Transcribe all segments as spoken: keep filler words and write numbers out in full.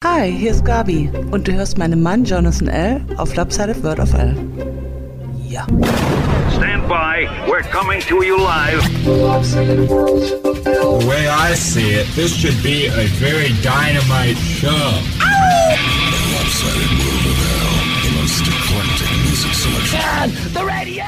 Hi, hier ist Gabi und du hörst meinen Mann Jonathan L. auf Lopsided Word of L. Ja. Stand by, we're coming to you live. The way I see it, this should be a very dynamite show. The Lopsided World of L, the most eclectic music selection. Man, the radio!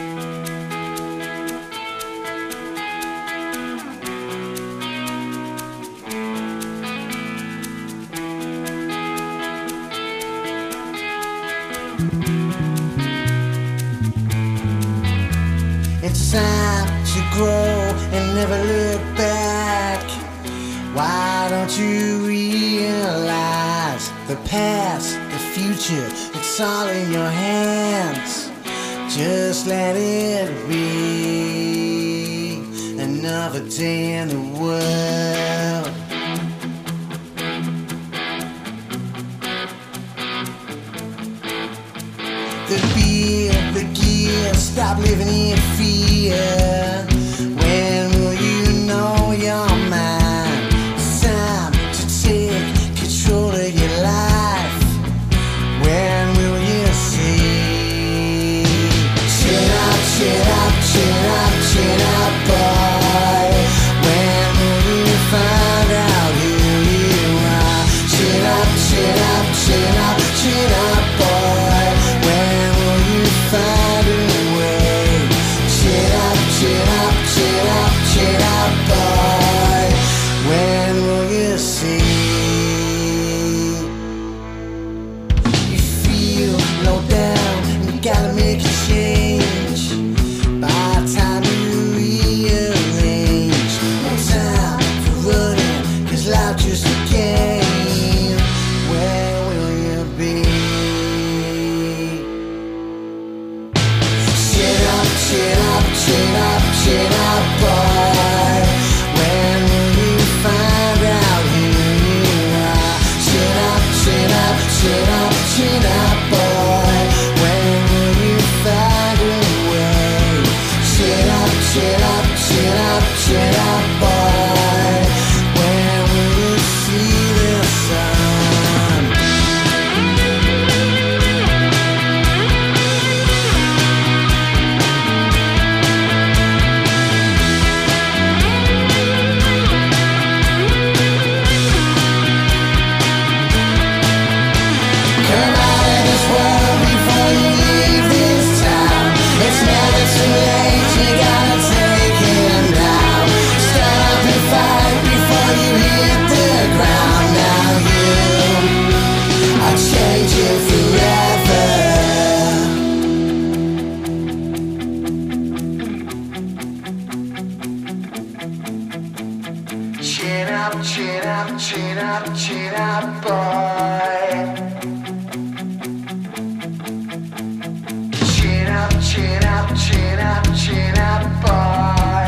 It's time to grow and never look back. Why don't you realize the past, the future, it's all in your hands. Just let it be another day in the world. The beer, the gear, stop living in fear. When will you know your mind? It's time to take control of your life. When will you see? Chin up, chin up, chin up, chin up, boy. When will you find out who you are? Chin up, chin up, chin up, chin up, boy. When will you find a way? Chin up, chin up, chin up, chin up, boy. When will you see? You feel low down, you gotta make a change. By the time you rearrange, no time for running, 'cause life just a game. Where will you be? Chin up, chin up, chin up, chin up, boy. When will you find out who you are? Chin up, chin up, chin up, chin up, boy. When will you find a way? Chin up, chin up, chin up, chin up, boy. When will you see the sun? Come out of this world before you leave this town. It's never too late, you gotta take him now. Stand up and fight before you hit the ground. Now you are changing forever. Chin up, chin up, chin up, chin up, boy. Chin up, chin up, chin up, chin up, boy.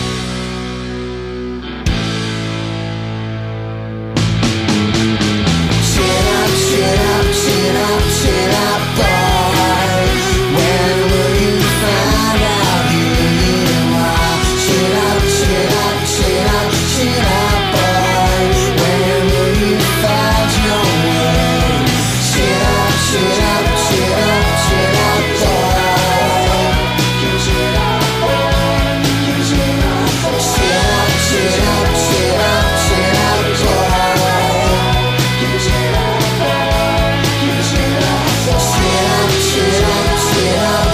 Chin up, chin up, chin up, chin up, boy. When will you find out who you are? Chin up, chin up, chin up, chin up, boy. When will you find your way? Chin up, chin up, chin up, chin up, boy. Chin up, chin up, chin up, chin up, chin up, boy. Chin up, chin up, chin up, chin up, chin up,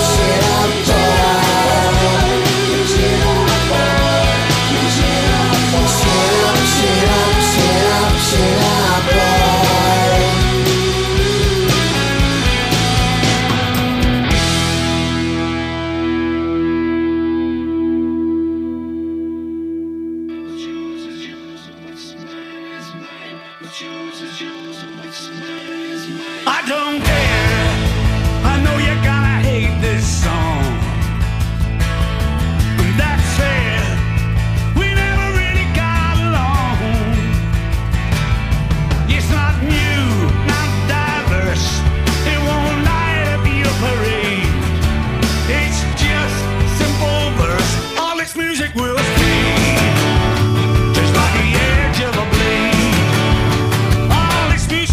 boy. Chin up, chin up, chin up, chin up, chin up, boy. I don't care. I know you're gonna hate this song. And that's fair. We never really got along. It's not new, not diverse. It won't light up your parade. It's just simple verse. All its music will fade, just like the edge of a blade. All its music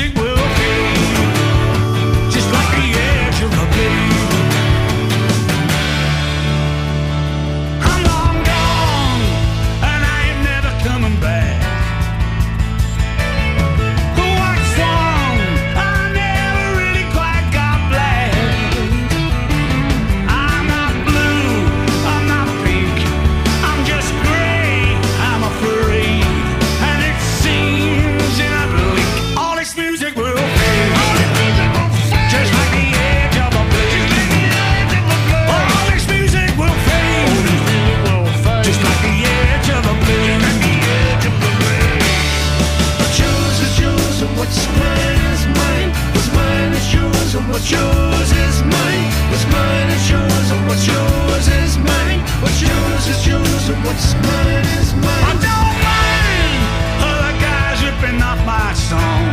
what's mine is mine. I don't mind other guys ripping off my song.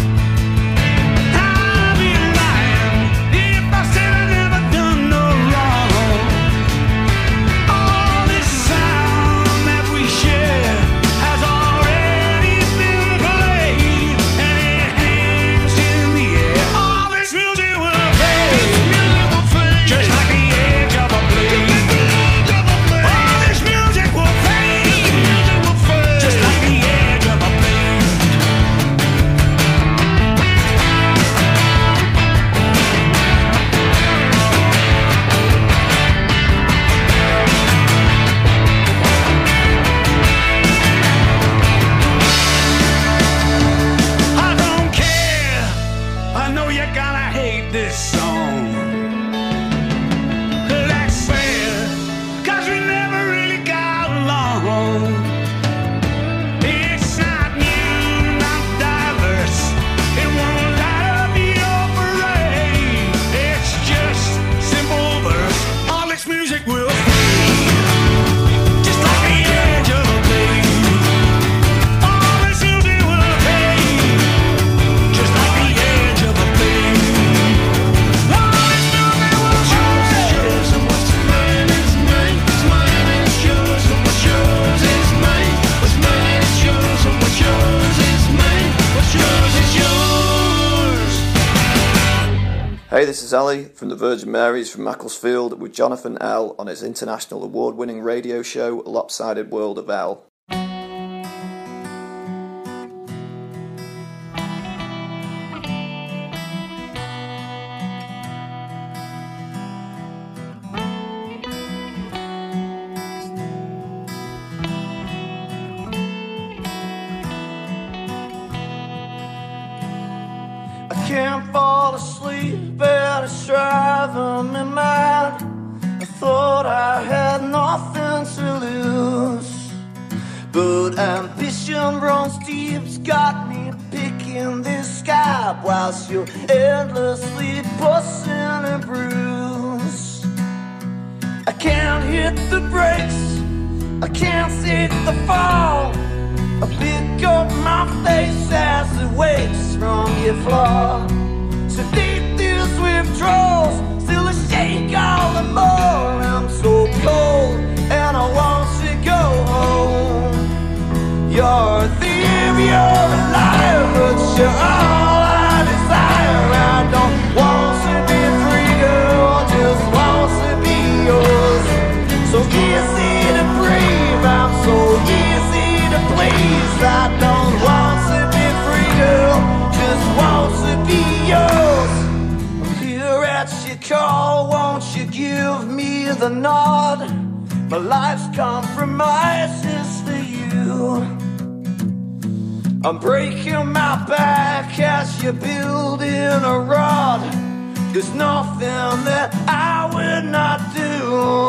I'd be lying if I said I never done no wrong. All this sound that we share has already been played, and it hangs in the air. All this music will fade, just like the edge of a blade. All this music will fade, just like the edge of a blade. I don't care, I know you're gonna hate this song. That's fair, 'cause we never really got along. It's not new, not diverse, it won't light up your parade. It's just simple verse, all its music will fade, just like the edge of a blade. All its music will fade, just like the edge of a blade. All its music will fade. Yours and what's mine is mine. What's mine is yours and what's yours is mine. What's mine is yours and what's yours is mine. What's yours is yours. Hey, this is Ali from the Virgin Marys from Macclesfield with Jonathan L on his international award-winning radio show Lopsided World of L. I can't fall asleep, but it's driving me mad. I thought I had nothing to lose, but ambition runs deep, it's got me picking this sky whilst you're endlessly busting and bruise. I can't hit the brakes, I can't take the fall. I pick up my face as it wakes from your floor. So deep these withdrawals, still I shake all the more. I'm so cold and I want to go home. You're a thief, you're a liar, but you're all I desire. I don't want to be free, girl, I just want to be yours. So easy to breathe, I'm so easy to please. I don't want to be free, girl, just want to be yours. I'm here at your call, won't you give me the nod? My life's compromise is for you. I'm breaking my back as you're building a rod. There's nothing that I would not do.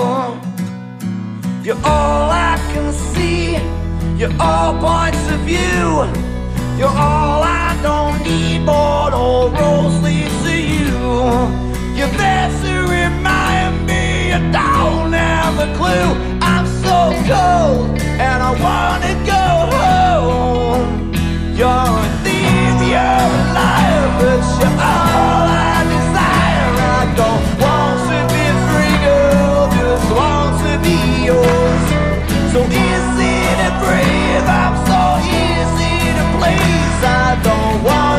You're all I can see, you're all points of view. You're all I don't need, but all roads lead to you. You're there to remind me you don't have a clue. I'm so cold and I wanna go home. You're a thief, you're a liar, but you're all I desire. I don't want to be free, girl, just want to be yours. So easy to breathe, I'm so easy to please. I don't want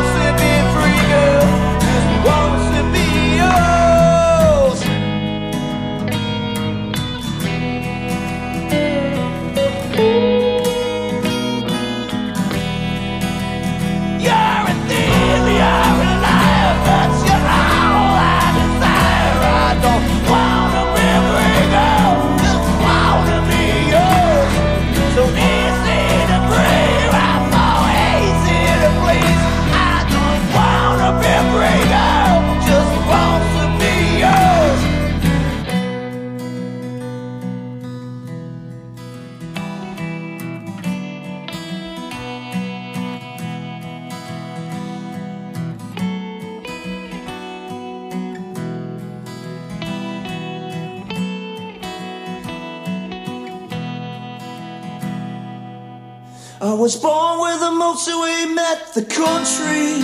I was born where the motorway met the country,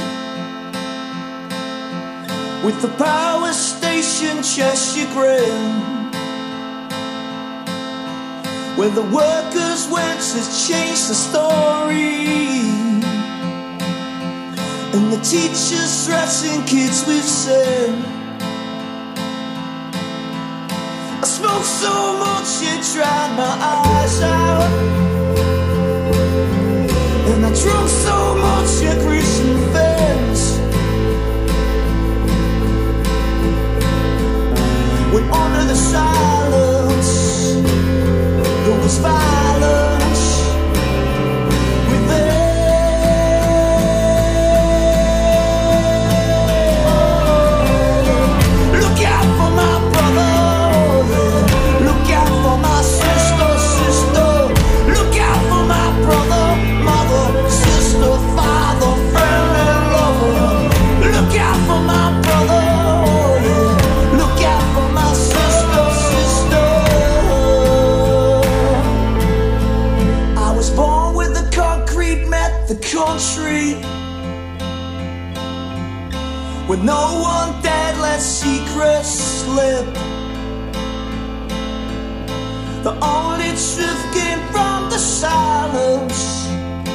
with the power station Cheshire Grand, where the workers went to change the story, and the teachers threatened kids with sin. I smoked so much it dried my eyes out, and I drunk so much it greased my veins. When under the silence there was violence within. Look out for my brother, look out for my sister, sister. Look out for my brother, mother, sister, father, friend and lover. Look out for my brother, look out for my sister, sister. I was born where the concrete met the country, where no one dared let secrets slip. The only truth came from the silence,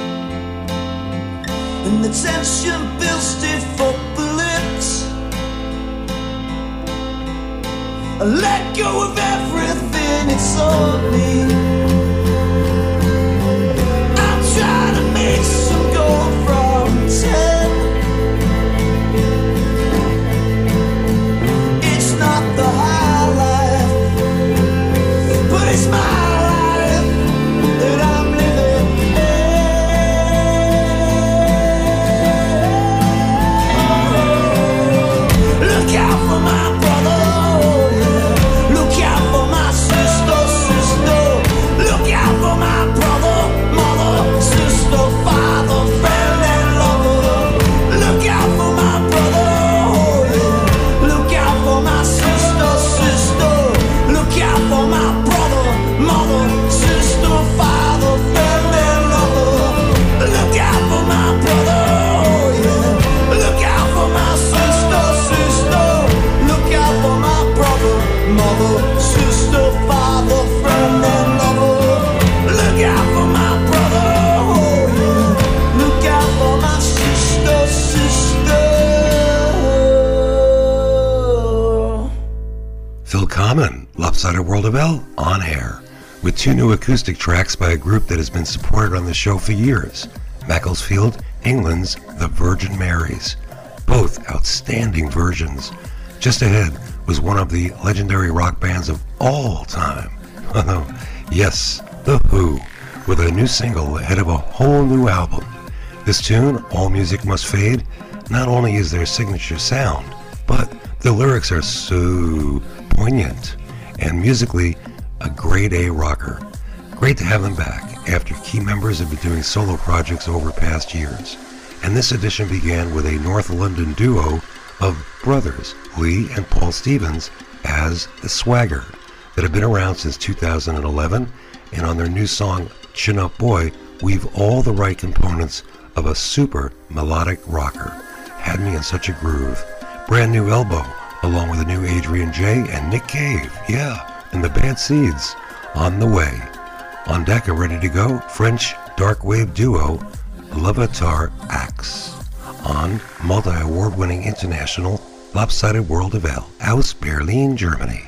and the tension built stiff up the lips. I let go of everything it told me. I'm trying to make some gold from ten. It's not the high life, but it's my life that I'm living in. Look out for my brother, look out for my sister, sister. Look out for my brother, mother, sister, father, friend and lover. Look out for my brother, look out for my sister, sister. Look out for my brother, mother, sister, father, friend and lover. Look out for my brother, look out for my sister, sister. Look out for my brother, mother, sister, father, friend and lover. Look out for my brother, look out for my sister, sister. Phil Common, Lopsided World of L, on air, with two new acoustic tracks by a group that has been supported on the show for years, Macclesfield, England's The Virgin Marys. Both outstanding versions. Just ahead was one of the legendary rock bands of all time. Yes, The Who, with a new single ahead of a whole new album. This tune, All Music Must Fade, not only is their signature sound, but the lyrics are so poignant, and musically, a grade A rocker. Great to have them back after key members have been doing solo projects over past years. And this edition began with a North London duo of brothers, Lee and Paul Stevens, as The Swagger, that have been around since two thousand eleven, and on their new song, Chin Up Boy, weave all the right components of a super melodic rocker. Had me in such a groove. Brand new Elbow, along with a new Adrian J. and Nick Cave, yeah, and the Bad Seeds, on the way. On deck and ready to go, French dark wave duo, Levitar Axe, on multi-award-winning international Lopsided World of L, aus Berlin, Germany.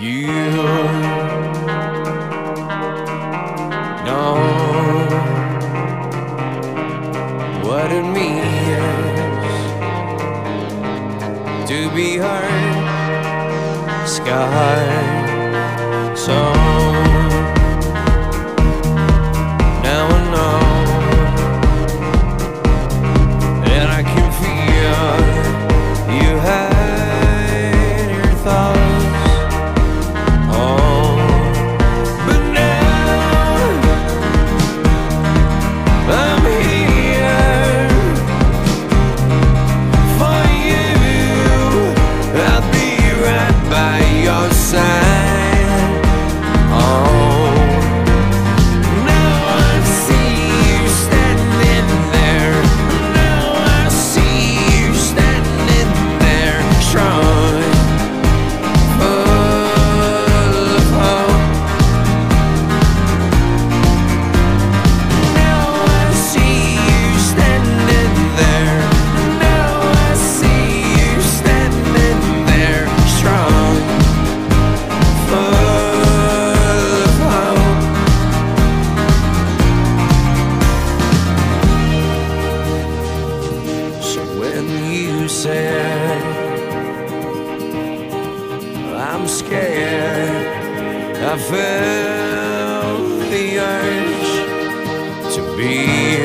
you know what it means to be hurt, scarred, so now I know that I can feel you hide your thoughts. Oh, but now I'm here for you. I'll be right by your side. Oh, now I see you standing there. Now I see you standing there, strong, full of hope. Now I see you standing there. Now I see you standing there, strong, full of hope. So when you said I'm scared, I felt the urge to be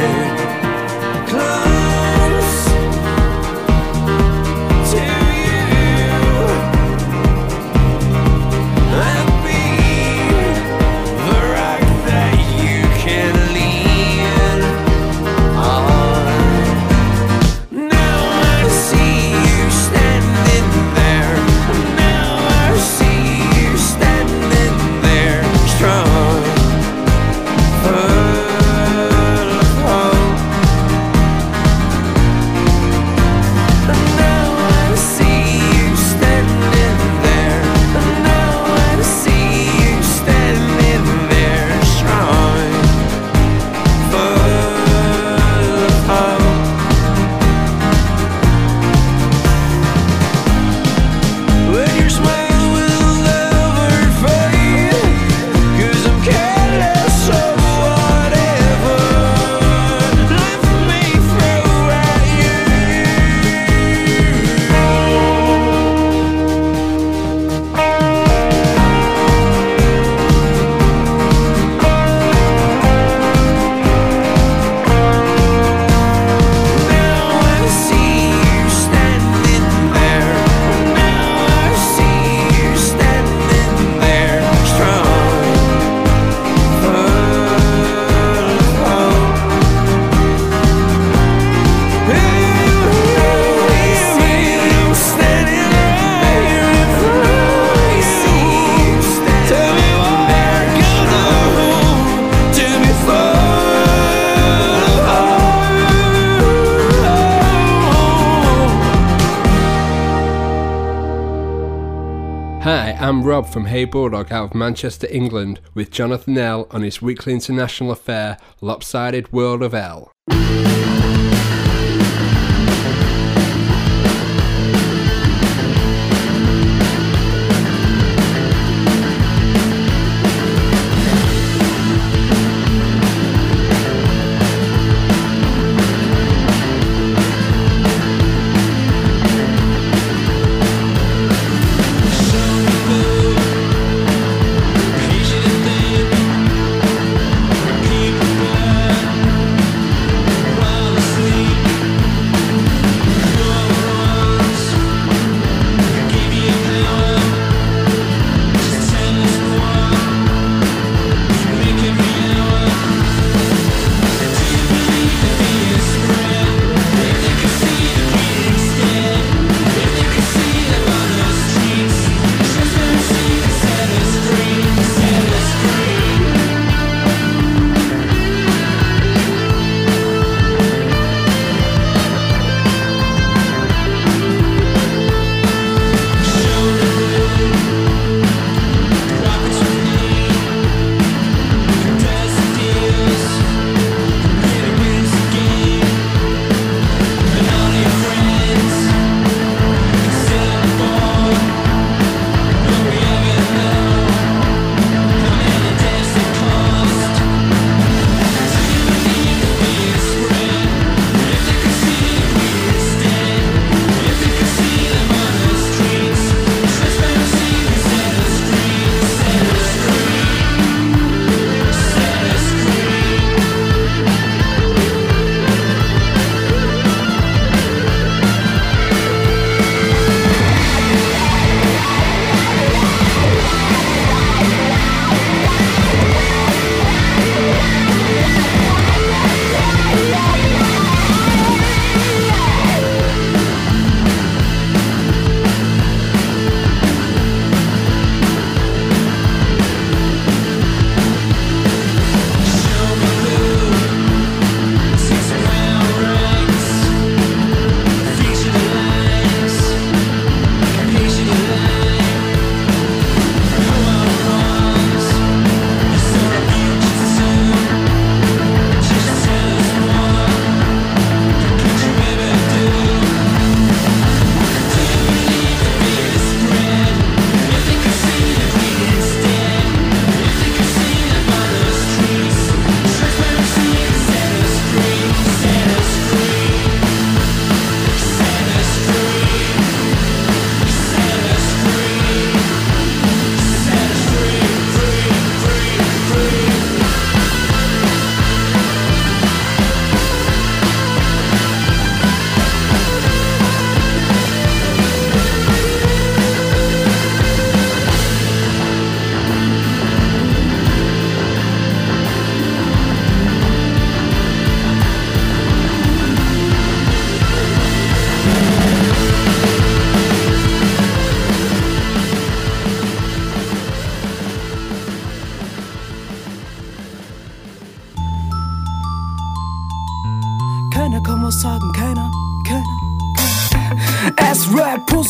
close to you. I'll be the rock that you can lean on. Now I see you standing there. Now I see you standing there, strong, full of hope. Now I see you standing there. Now I see you standing there, strong, full of hope. When your smile will never fade, 'cause I'm careless of whatever life may throw at you. Now I see you standing there. Now I see you standing there, strong, full of hope. I'm standing right here in front of you. Tell me where you're going to be full of hope. Hi, I'm Rob from Hey Bulldog out of Manchester, England, with Jonathan L on his weekly international affair, Lopsided World of L. Keep it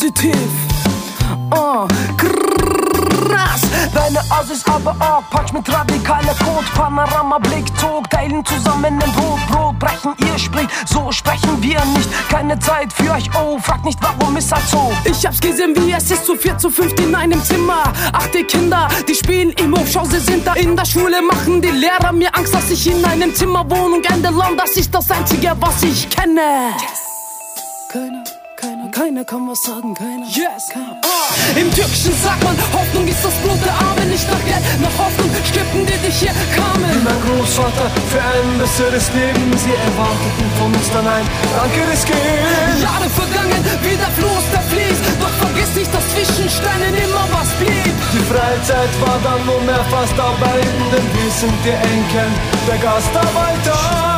positiv. Oh, krass. Deine Assis aber auch, Punch mit radikaler Code. Panorama-Blick, Tog, teilen zusammen ein Brot. Brot brechen, ihr spricht, so sprechen wir nicht. Keine Zeit für euch, oh, fragt nicht, warum ist das so? Ich hab's gesehen, wie es ist, zu vier, zu fünft in einem Zimmer. Ach, die Kinder, die spielen Immo, schau, sie sind da in der Schule. Machen die Lehrer mir Angst, dass ich in einem Zimmer wohne und Ende Land, das ist das Einzige, was ich kenne. Yes. Keiner, keiner, keiner kann was sagen, keiner. Yes, keiner. Oh. Im Türkischen sagt man, Hoffnung ist das Blut der Arme, nicht nach Geld, nach Hoffnung stippen die dich hier kamen. Wie mein Großvater für ein besseres Leben, sie erwarteten von uns dann ein Danke des Gehens. Jahre vergangen, wie der Fluss, der fließt, doch vergiss nicht, dass zwischen Steinen immer was blieb. Die Freizeit war dann nur mehr fast arbeiten, denn wir sind die Enkel der Gastarbeiter.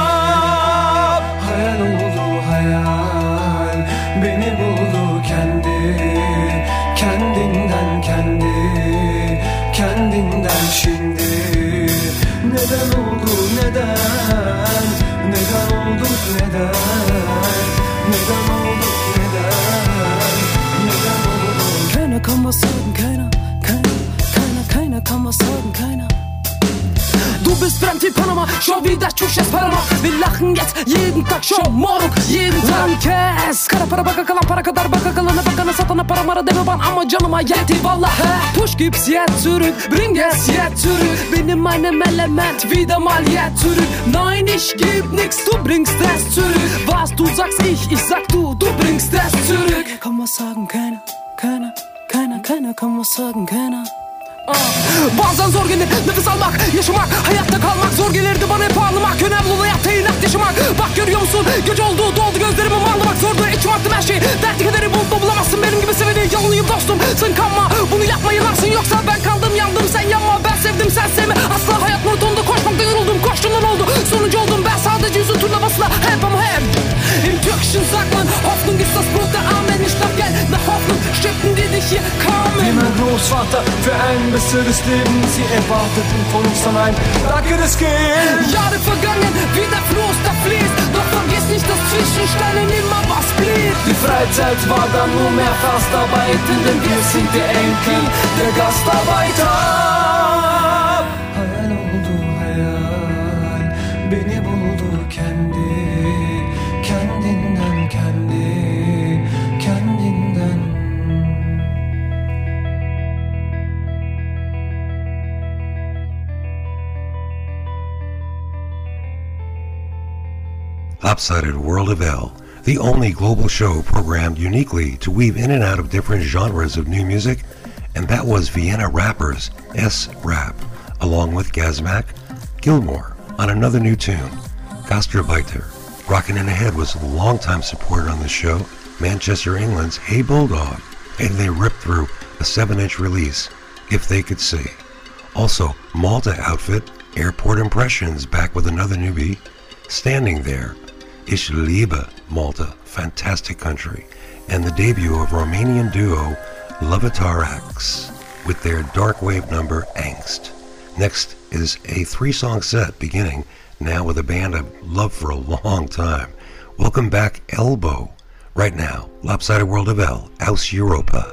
Hayal oldu hayal, beni buldu kendi, kendinden kendi, kendinden şimdi. Neden oldu neden, neden oldu neden, neden oldu neden, neden oldu. Keiner kann was sagen, keiner, keiner, keiner, keiner kann was sagen, keiner. Du bist fremd wie Panama, schau wie das Tschüss Panama. Wir lachen jetzt jeden Tag, schau morgen, jeden Tag. Kes, kara para baka kalan para kadar baka kalana bakana satana para mara deme ban ama canıma yetti vallahi. Push gibt's jetzt zurück, bring es jetzt zurück. Bin in meinem Element, wieder mal jetzt zurück. Nein, ich geb nix, du bringst es zurück. Was du sagst, ich, ich sag du, du bringst es zurück. Kann was sagen, keiner, keiner, keiner, keiner kann was sagen, keiner. Bazen zor gelir nefes almak, yaşamak, hayatta kalmak zor gelirdi bana hep ağlamak. Önemli olan hayatta inat yaşamak. Bak görüyor musun gece oldu doldu gözlerimi anlamak zordu. İçim attım her şeyi dertli kederi buldu bulamazsın benim gibi seveni yalınıyım dostum. Sen kanma bunu yapma yılarsın yoksa ben kaldım yandım sen yanma. Ben sevdim sen sevme asla hayat maratonda koşmakta yoruldum koştuğumdan oldu. Sonucu oldum ben sadece yüzün turlamasına hep ama hep. Im Türkischen sagt man Hoffnung ist das Brot der Armen, nicht nach Geld, nach Hoffnung stimmten die dich hier kamen. Wie mein Großvater für ein besseres Leben, sie erwarteten von uns dann ein Danke des Gehens. Jahre vergangen, wie der Fluss, der fließt, doch vergiss nicht, dass zwischen Steinen immer was blieb. Die Freizeit war dann nur mehr Fastarbeiten, denn wir sind die Enkel der Gastarbeiter. Hayal oldu hayal, beni buldu kendi, kendinden kendi, kendinden. Lopsided World of L, the only global show programmed uniquely to weave in and out of different genres of new music, and that was Vienna rappers S-Rap, along with Gazmak, Gilmore, on another new tune, Gastarbeiter. Rockin' in Ahead was a longtime supporter on the show, Manchester, England's Hey Bulldog, and they ripped through a seven-inch release, If They Could See. Also, Malta outfit, Airport Impressions, back with another newbie, Standing There, Ich liebe Malta, fantastic country, and the debut of Romanian duo Lovitarax with their dark wave number Angst. Next is a three-song set beginning now with a band I've loved for a long time. Welcome back, Elbow. Right now, Lopsided World of L, Aus Europa.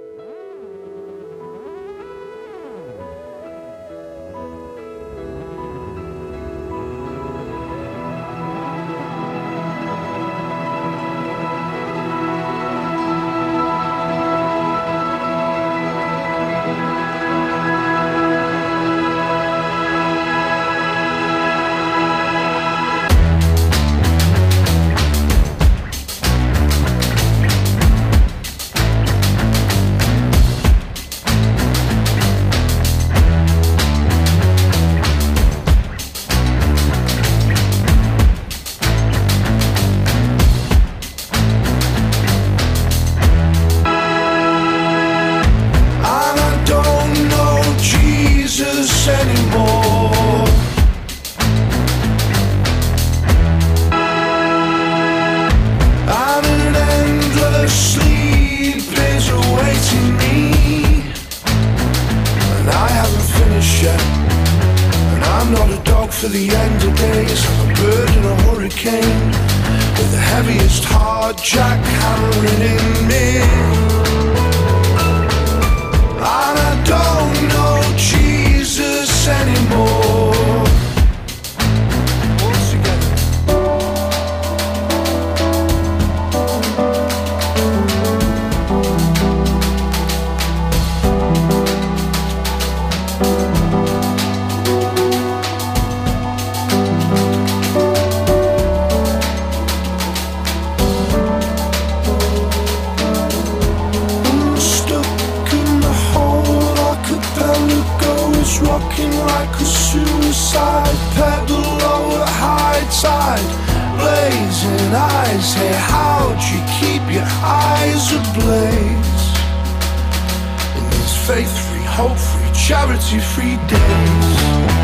For the end of days, I'm a bird in a hurricane, with the heaviest hard jack hammering in me. inside, blazing eyes. Hey, how'd you keep your eyes ablaze in these faith-free, hope-free, charity-free days?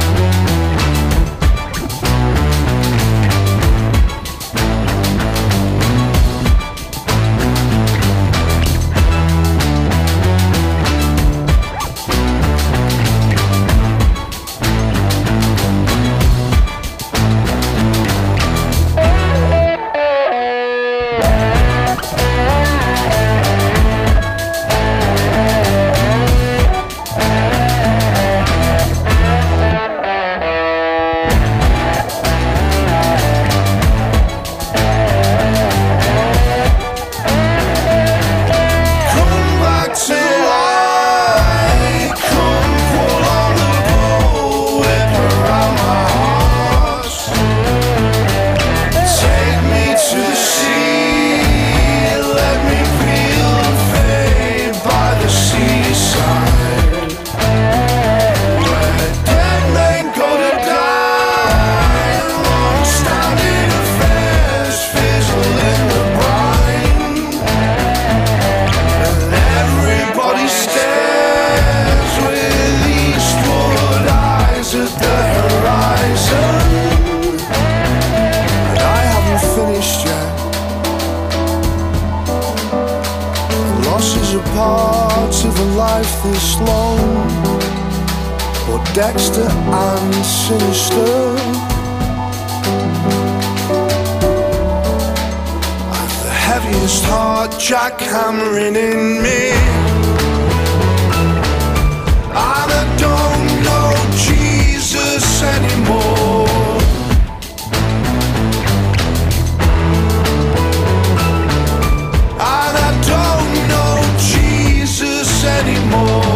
This long, or Dexter and Sinister. I've the heaviest heart jackhammering in me, and I don't know Jesus anymore. And I don't know Jesus anymore.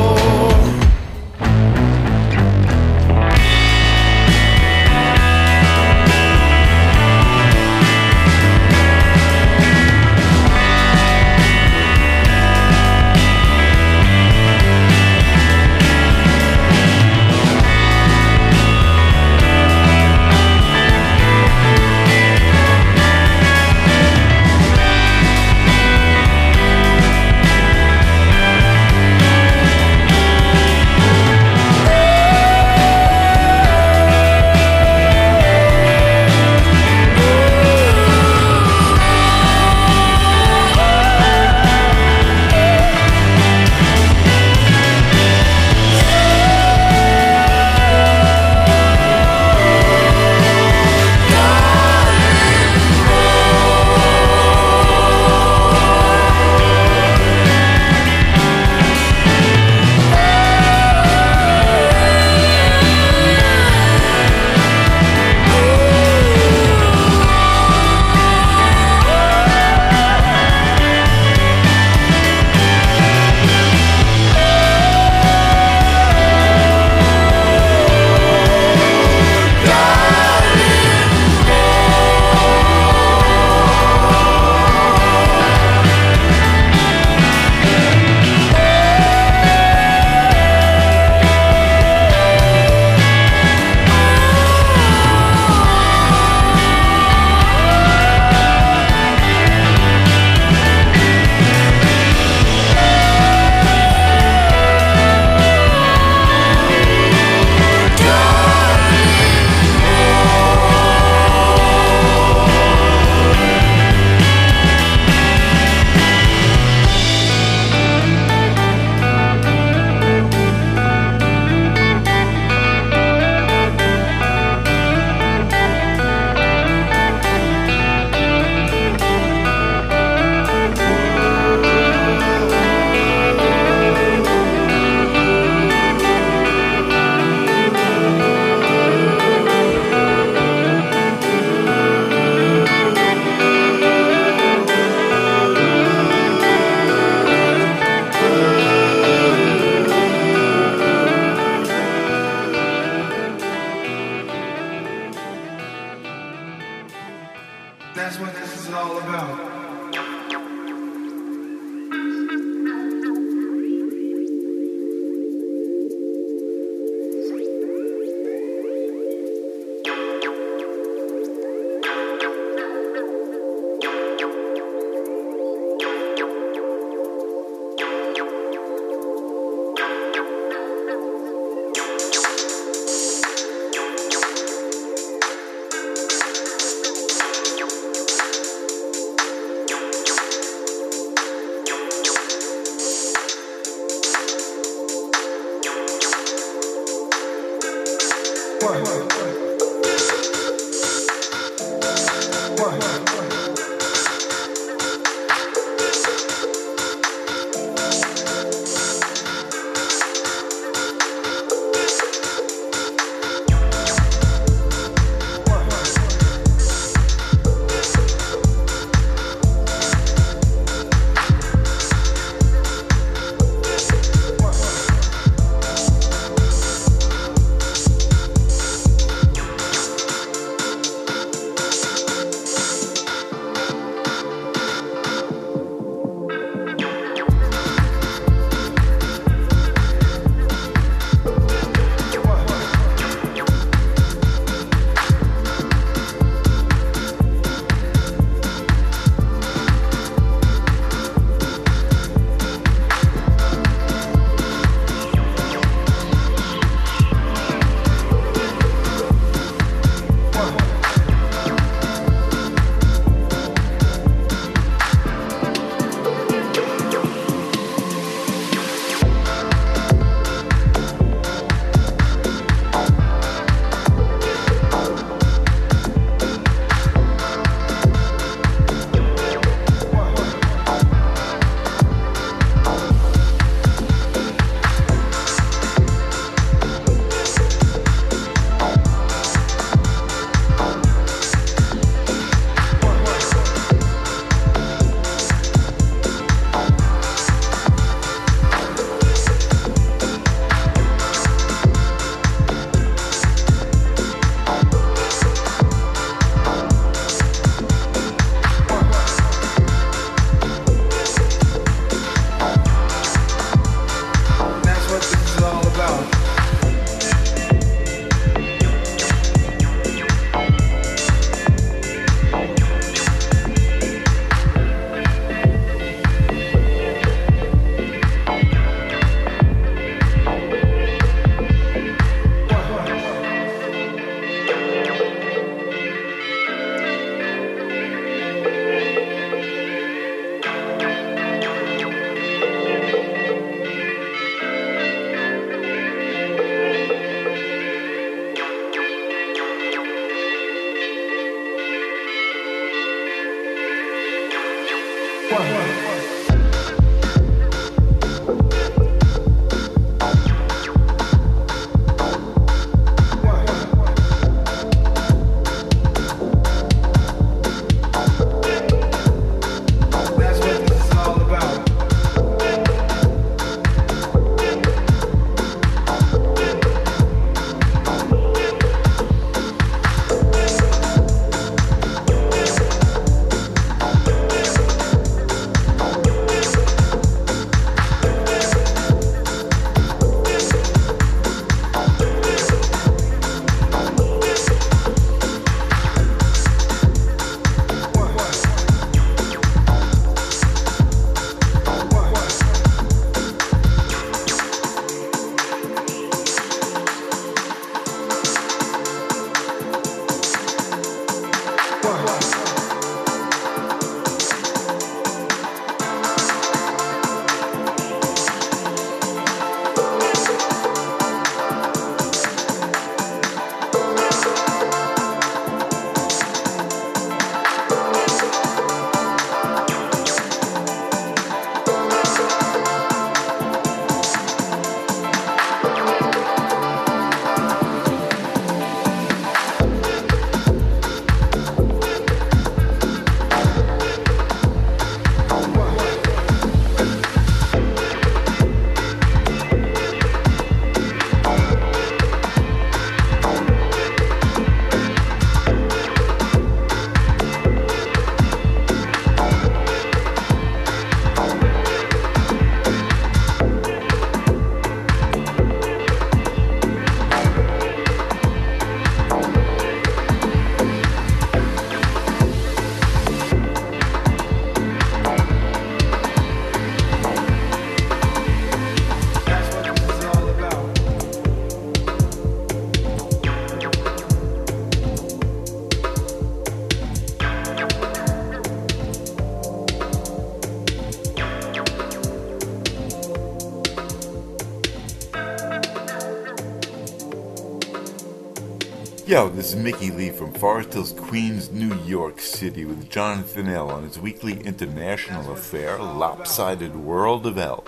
Yo, this is Mickey Lee from Forest Hills, Queens, New York City with Jonathan L. on his weekly international affair, Lopsided World of L.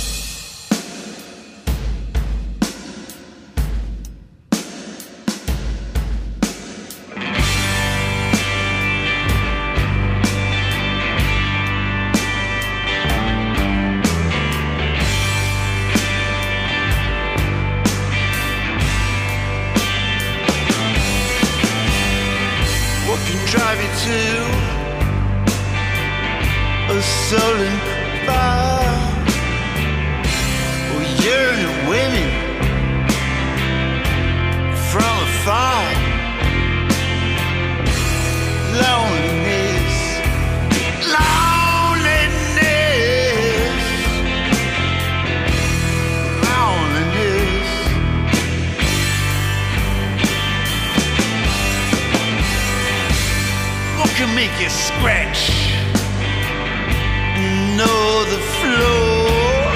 Drive you to a sullen bar where yearning women from afar. Loneliness, loneliness, loneliness. What can make you scratch? Know the floor.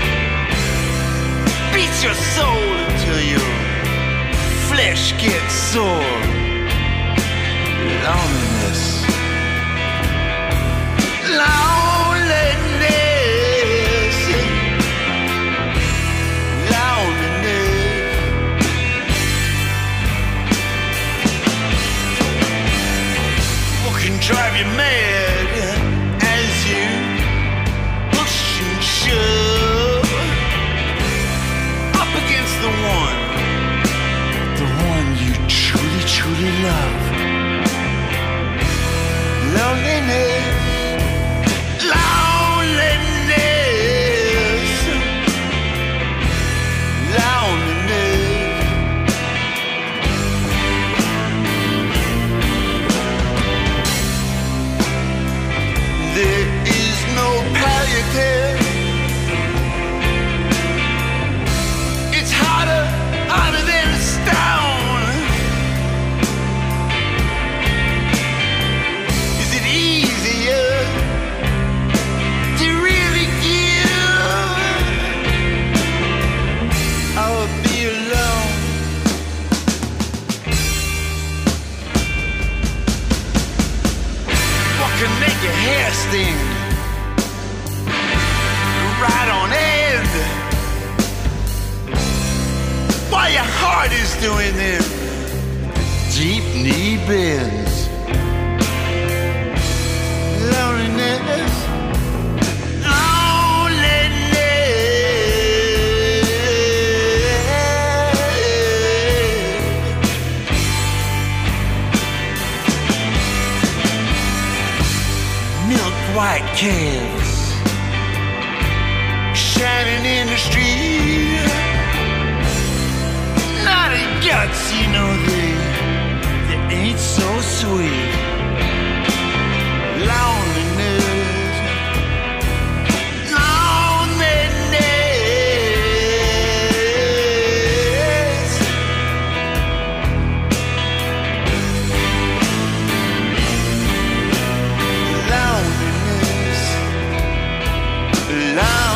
Beat your soul until your flesh gets sore. Loneliness, loneliness, loneliness. What can drive you mad as you push and shove up against the one, the one you truly, truly love? Loneliness, loneliness, loneliness. There is no palliative. It's harder, harder than a stone. Is it easier to really give? I will be alone. What can make your hair stand right on end while your heart is doing them deep knee bends? Loneliness, loneliness. Milk white calves shining in the street. Naughty guts, you know they, they ain't so sweet. Loneliness, loneliness. Loneliness, loneliness.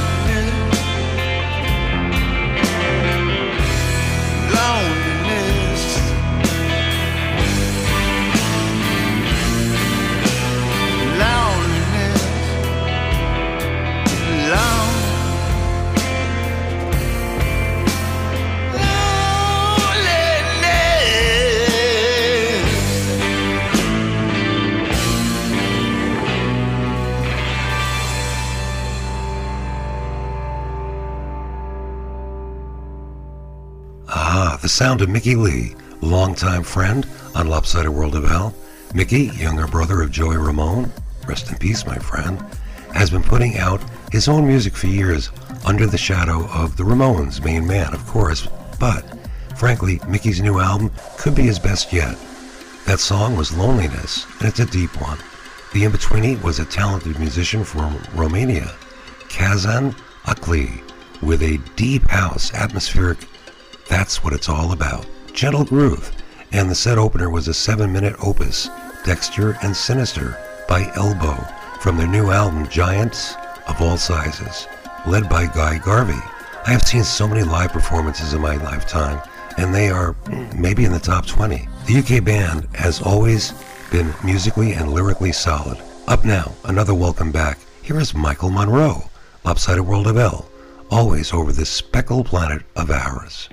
Ah, the sound of Mickey Lee, longtime friend on Lopsided World of L. Mickey, younger brother of Joey Ramone, rest in peace, my friend, has been putting out his own music for years under the shadow of the Ramones, main man, of course, but frankly, Mickey's new album could be his best yet. That song was Loneliness, and it's a deep one. The in-betweenie was a talented musician from Romania, Kazan Akli, with a deep house, atmospheric, that's what it's all about, gentle groove, and the set opener was a seven-minute opus, Dexter and Sinister, by Elbow, from their new album Giants of All Sizes, led by Guy Garvey. I have seen so many live performances in my lifetime, and they are maybe in the top twenty. The U K band has always been musically and lyrically solid. Up now, another welcome back. Here is Michael Monroe, Lopsided World of L, always over this speckled planet of ours.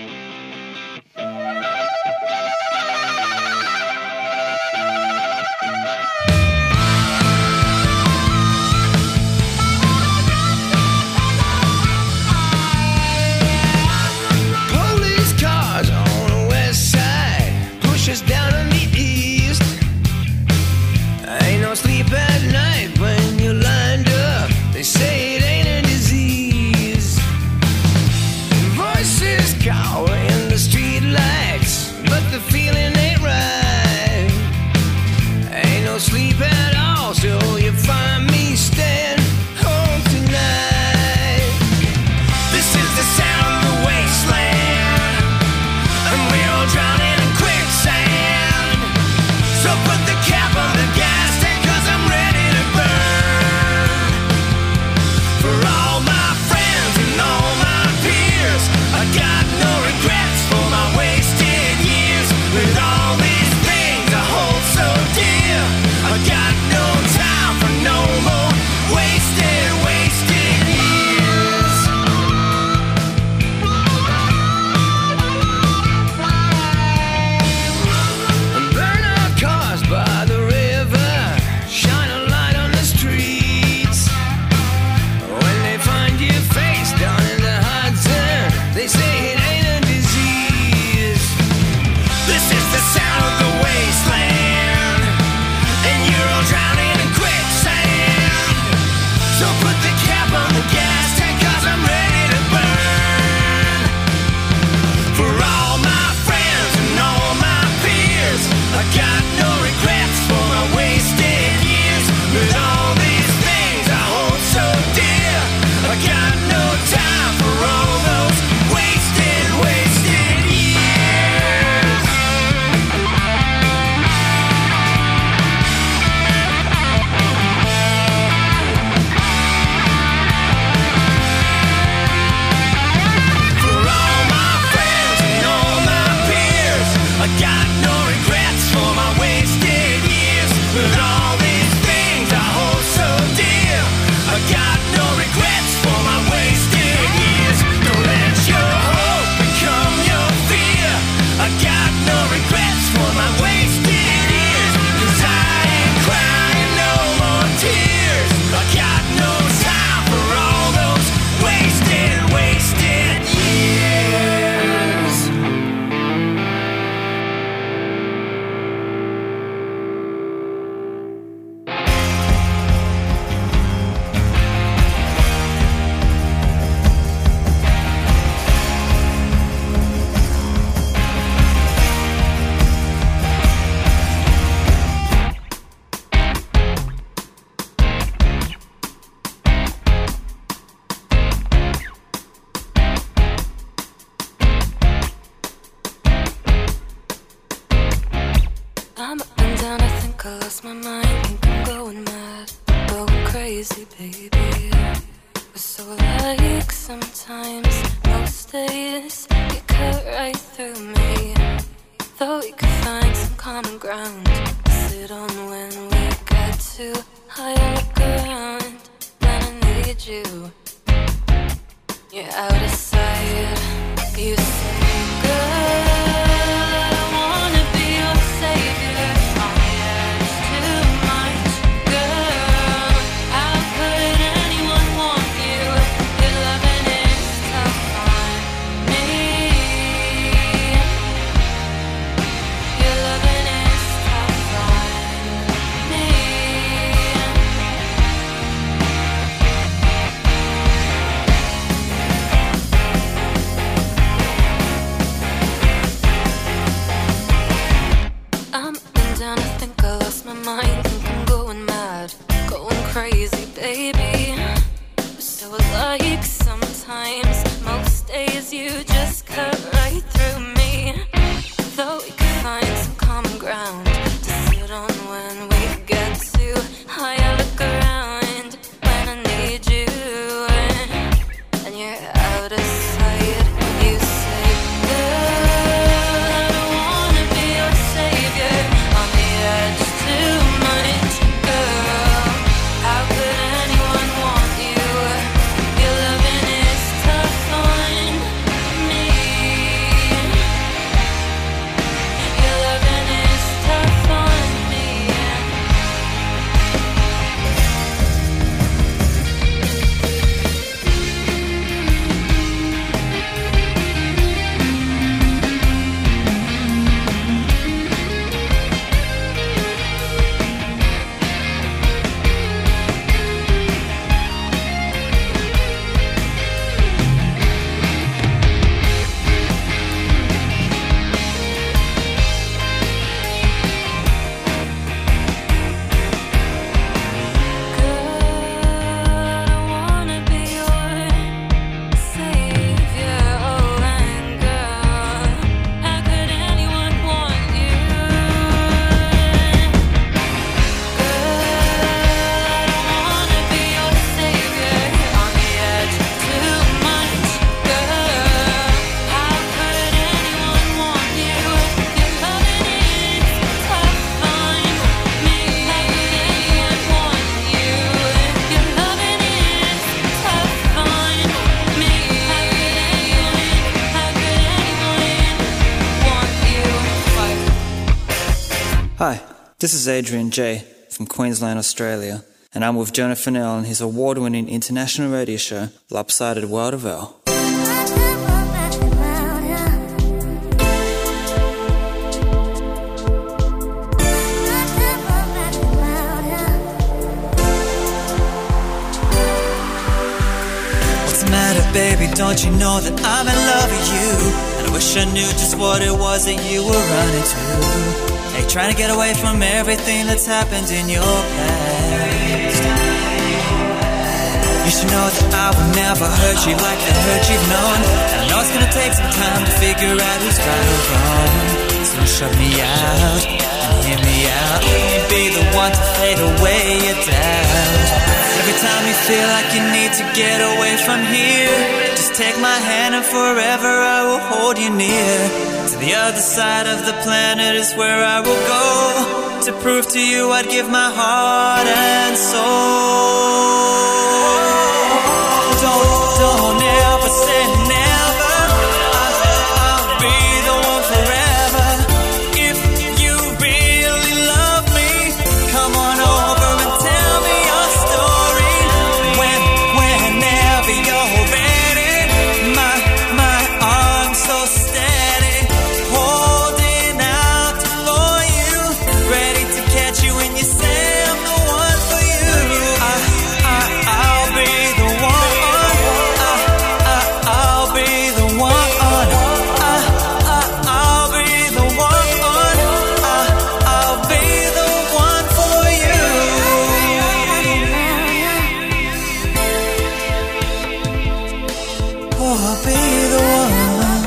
Police cars on the west side push us down on the east. Ain't no sleep at night when you're lined up. They say it ain't a disease. Voices call in the street lights, but the feeling ain't right. Ain't no sleep at all, so you find me staying home tonight. This is the sound of the wasteland, and we're all drowning in quicksand. So put the cap on the gas tank, 'cause I'm ready to burn. For all my friends and all my peers, I got no regrets for my wasted years. With all these things I hold so dear, I got no time for no more wasted, wasted years. Burn our cars by the river, shine a light on the streets. When they find your face down in the Hudson, they say it ain't a disease. This is the sound of the wasteland, and you're all drowning in quicksand. So put the cap on the gas tank, 'cause I'm ready to burn. For all my friends and all my peers, I got no regrets for my wasted years. With all these things I hold so dear, I got no time for all those wasted, wasted years. For all my friends and all my peers, I got no regrets for my wasted years. With all these things I hold so dear, I got no regrets for my wasted years. Don't let your hope become your fear. I got no regrets for my wasted years. 'Cause I ain't crying no more tears. I got no time for all those wasted, wasted years. I'm up and down, I think I lost my mind. Think I'm going mad, going crazy, baby. We're so alike sometimes. Most days you cut right through me. Thought we could find some common ground to sit on when we get too high. I look around when I need you. You're out of sight. You say, girl, I wanna be your savior. On the edge too much, girl. How could anyone want you? Your loving is tough on me. Your loving is tough on me. I'm up and down, I think I lost my mind. Think I'm going mad, going crazy, baby. We're so alike sometimes. Most days you just cut right through me. Thought we could find some common ground to sit on when we get too high. I look around when I need you, and you're out of sight. You say, girl, This is Adrian J. from Queensland, Australia, and I'm with Jonathan L. on his award-winning international radio show, Lopsided World of L. Baby, don't you know that I'm in love with you? And I wish I knew just what it was that you were running to. Hey, trying to get away from everything that's happened in your past. You should know that I will never hurt you like the hurt you've known. And I know it's gonna take some time to figure out who's right or wrong. So don't shut me out and hear me out. You'd be the one to fade away your doubt. Every time you feel like you need to get away from here, just take my hand and forever I will hold you near. To the other side of the planet is where I will go, to prove to you I'd give my heart and soul. Don't, don't ever say never, I, I'll be the one forever. If you really love me, come on over and tell me your story. When, whenever you're ready, my, my arms so steady, holding out for you, ready to catch you when you say I'm the one for you. I, I, I'll be the one. I, I, I'll be the one. I, I, I'll be the one. I, I'll be the one for you. Oh, I'll be the one.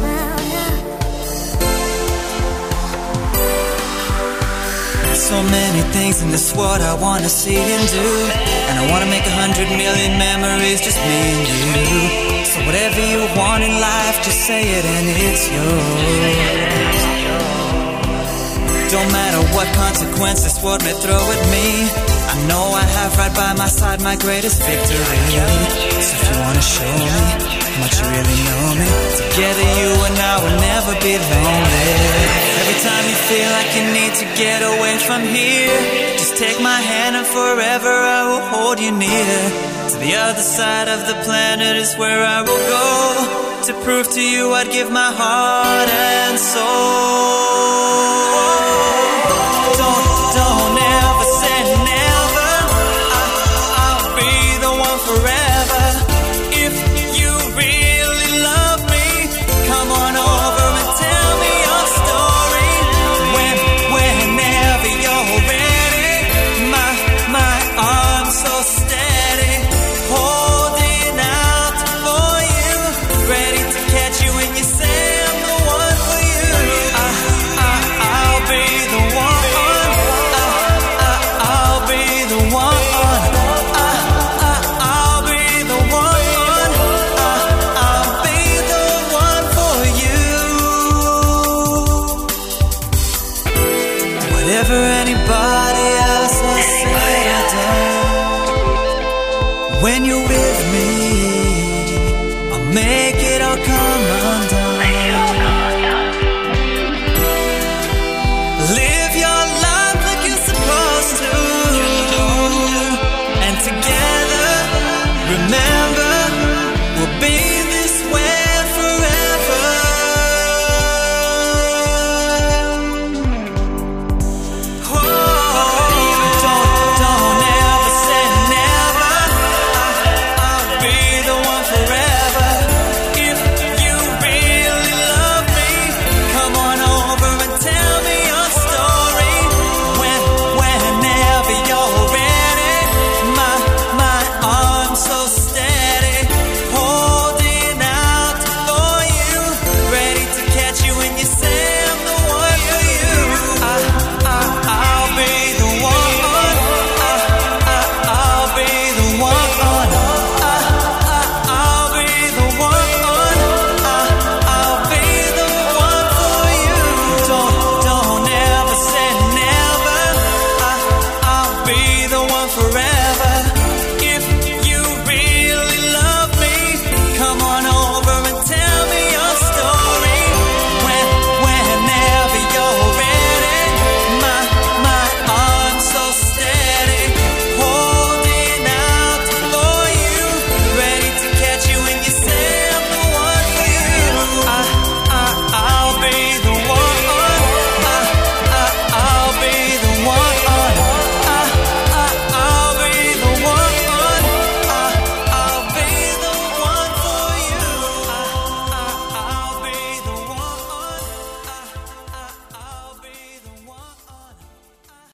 So many things in this world I wanna see and do, and I wanna make a hundred million memories, just me and you. So whatever you want in life, just say it and it's yours. Don't matter what consequence this world may throw at me, I know I have right by my side my greatest victory. So if you wanna show me how much you really know me, together you and I will never be lonely. Every time you feel like you need to get away from here, just take my hand and forever I will hold you near. To the other side of the planet is where I will go, to prove to you I'd give my heart and soul. Don't, don't ever say never, I, I'll be the one forever. If you really love me, come on over and tell me your story. When, whenever you're ready, my, my arms so steady, holding out for you, ready to catch you when you say I'm the one for you. I, I, I'll be the one. I, I, I'll be the one. I, I, I'll be the one. I, I'll be the one for you. Whatever anybody else has said or done, when you're with me, I'll make it all come undone.